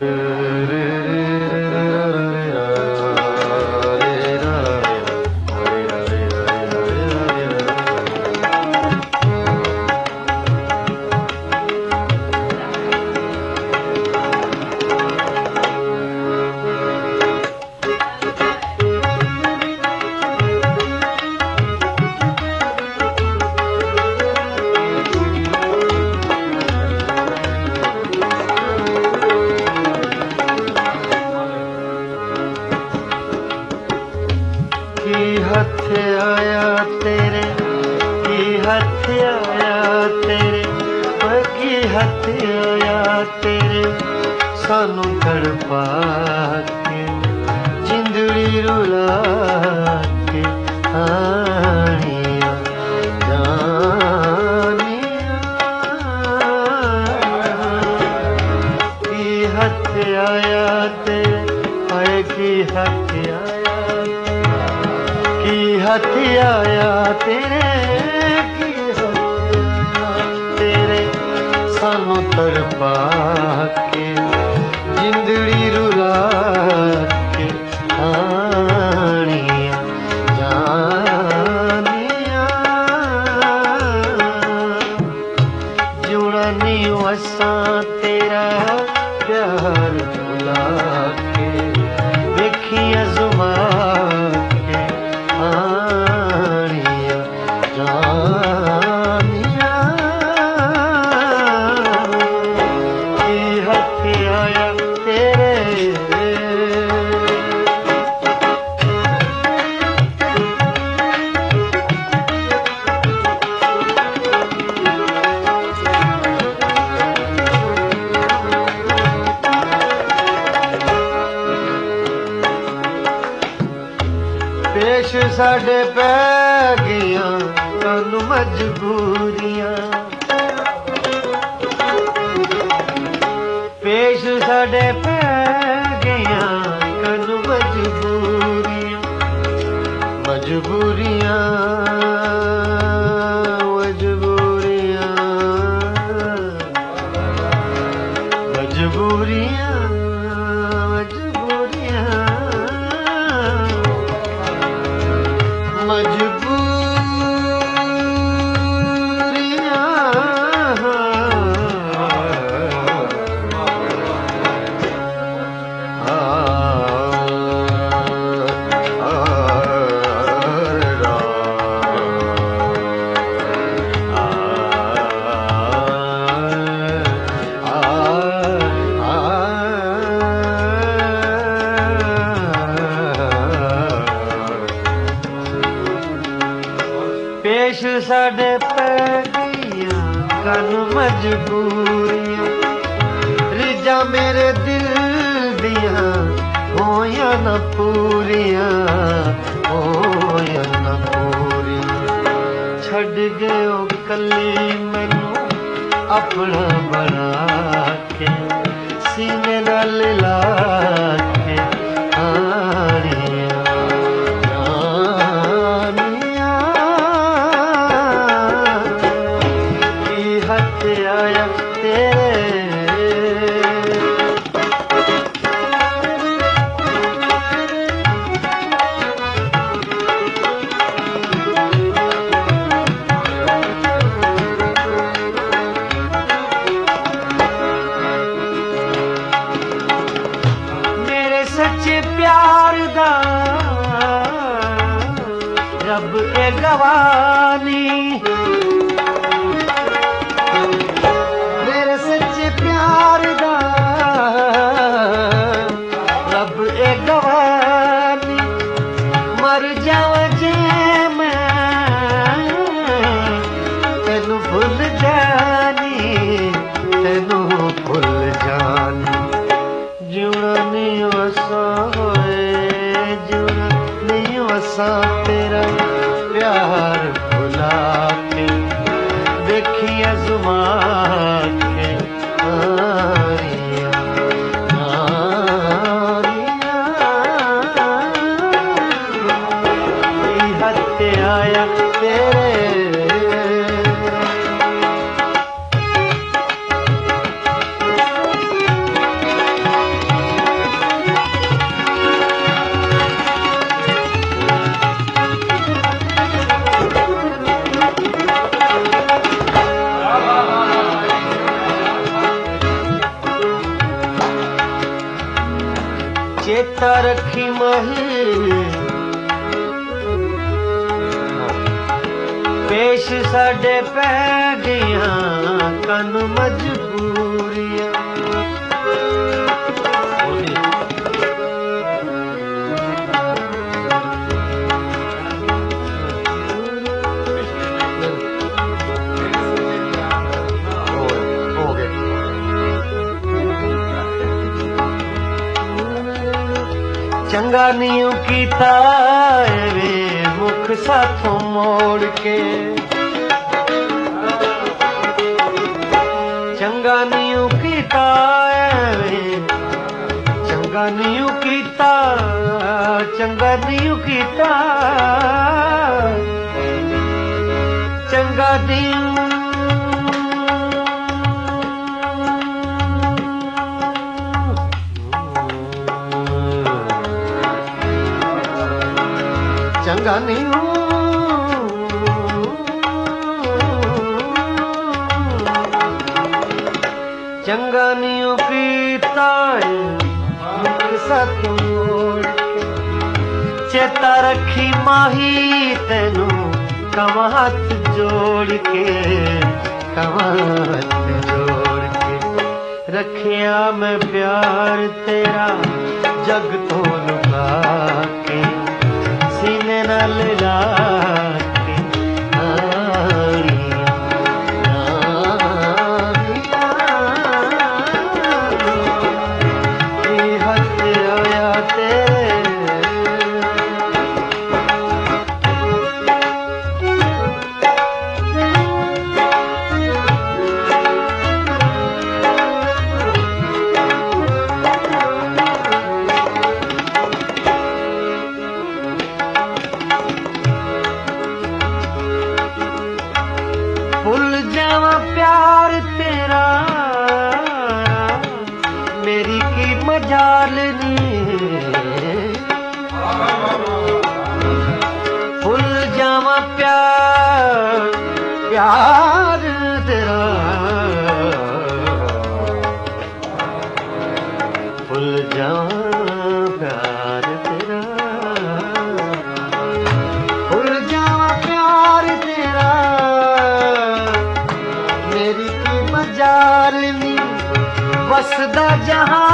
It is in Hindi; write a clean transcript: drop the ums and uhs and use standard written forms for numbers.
सानू तड़पा के जिंदड़ी रुला के आनिया जानिया की हथ आया तेरे आए की हथ आया की हथ आया तेरे की हथ आया तेरे सानू तड़पा के जिंदड़ी रुला के आनिया जानिया जुड़ा नहीं वसा तेरा प्यार भुला के देखिया जुमा के आनिया जानिया की हथ आया पेश साडे पै गया कानू मजबूरियां पेश साडे पै गया कानू मजबूरियां मजबूरियां मजबूरियां मजबूरियां पेश साडे पै गईया कानू मजबूरियां रिजा मेरे दिल दिया होया न पूरियां होया न पूरियां छड़ गयो कली मैनू अपना बना के सीने नाल ला के आनिया आया मेरे सच्चे प्यार दा रब ए गवानी प्यार दा रब ए गवानी मर जावा जे मैं तेनू भुल जानी तेनू भुल जानी जीना नहीं वसा होए जीना नहीं वसा तेरा प्यार भुला के देखिया जुमा के आया तेरे चेता रखी माही पेश साडे पै गया कन मजबूरियां चंगा नीऊ कीता वे मुख साथों मोड़ के चंगा नीऊ कीता वे चंगा नीऊ कीता चंगा नीऊ कीता चंगा नीऊ चंगा नीऊ चंगा नीऊ कीता सत मोड़ के चेता रखी माही तेनू कवां हथ जोड़ के कवां हथ जोड़ के रखिया मैं प्यार तेरा जग तो लुका के सीने नाल ला के हथ आया तेरे भूल जावा प्यार तेरा मेरी की मजाल नी भूल जावा प्यार प्यार तेरा भूल जावा प्यार तेरा भूल जावा प्यार तेरा मेरी की मजालनी बसदा जहां